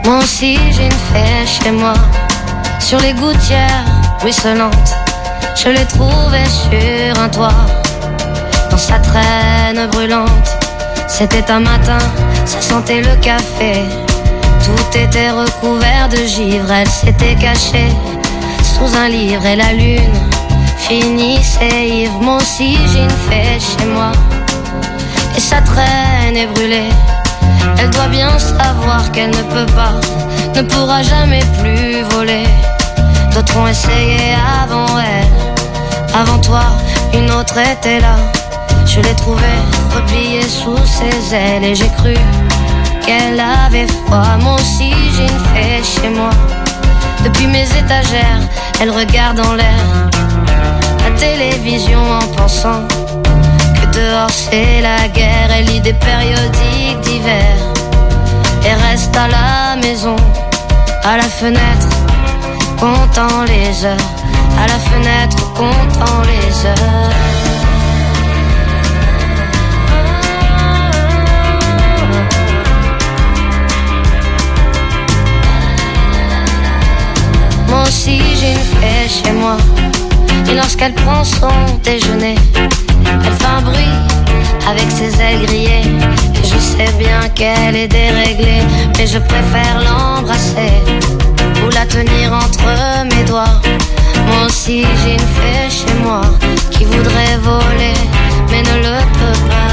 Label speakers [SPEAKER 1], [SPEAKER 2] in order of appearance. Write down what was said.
[SPEAKER 1] Moi aussi j'ai une fée chez moi, sur les gouttières ruisselantes. Je l'ai trouvée sur un toit, dans sa traîne brûlante. C'était un matin, ça sentait le café. Tout était recouvert de givre. Elle s'était cachée sous un livre et la lune finissait ivre. Moi aussi j'ai une fée chez moi, et sa traîne est brûlée. Elle doit bien savoir qu'elle ne peut pas, ne pourra jamais plus voler. D'autres ont essayé avant elle, avant toi, une autre était là. Je l'ai trouvée repliée sous ses ailes et j'ai cru qu'elle avait froid. Moi aussi j'ai une fée chez moi, depuis mes étagères, elle regarde en l'air la télévision en pensant que dehors c'est la guerre. Elle lit des périodiques d'hiver et reste à la maison, à la fenêtre, comptant les heures, à la fenêtre, comptant les heures. Moi aussi j'ai une fée chez moi, et lorsqu'elle prend son déjeuner, elle fait un bruit avec ses ailes grillées. Et je sais bien qu'elle est déréglée, mais je préfère l'embrasser ou la tenir entre mes doigts. Moi aussi j'ai une fée chez moi qui voudrait voler, mais ne le peut pas.